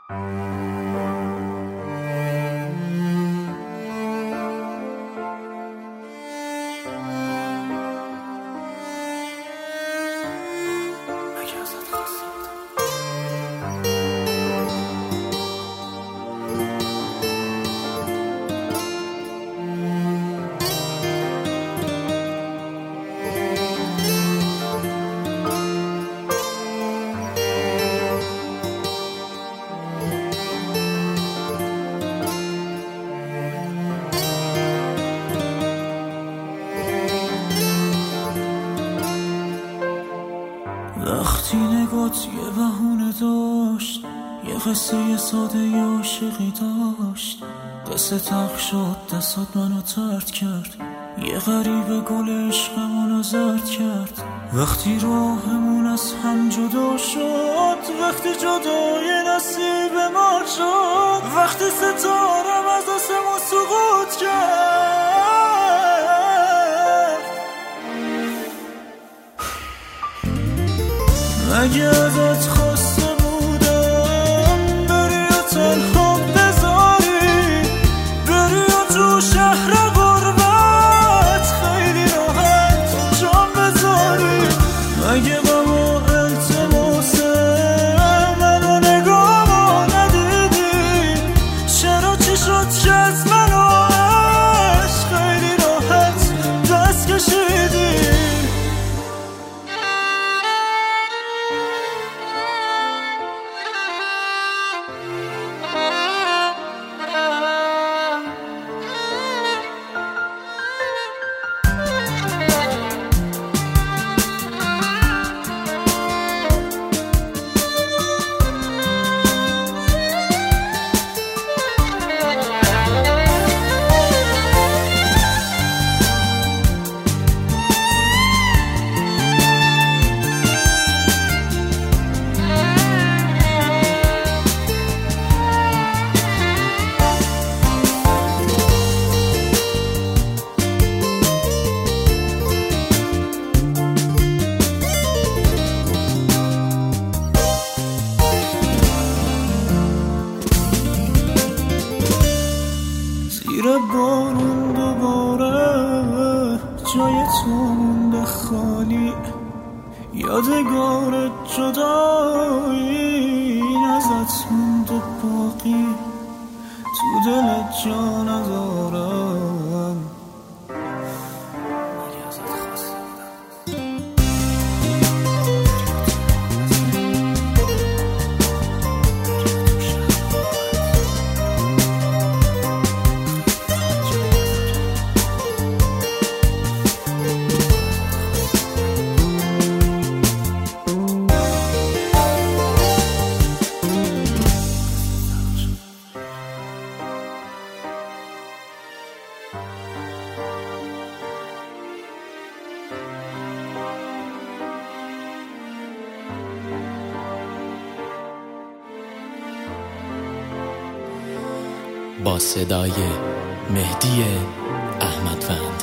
وقتی نگات یه بهونه داشت، یه قصه ساده یه عاشقی داشت، قصه تلخ شد دستات منو طرد کرد، یه غریبه گل عشقمونو زرد کرد. وقتی راهمون از هم جدا شد، وقتی جدای نصیب ما شد، وقتی ستارم از آسمون سقوط کرد، مگه ازت خواسته بودم بری و تنها بذاری، بری و تو شهر غربت خیلی راحت جان بذاری. مگه غم و التماس منو نگاه ندیدی؟ چرا چی شد که از منو عشق خیلی راحت دست کشیدی؟ زیر بارون دوباره جای تو مونده خالی، یادگار جدایی ازت مونده باقی، تو دلت جا ندارم. با صدای مهدی احمدوند.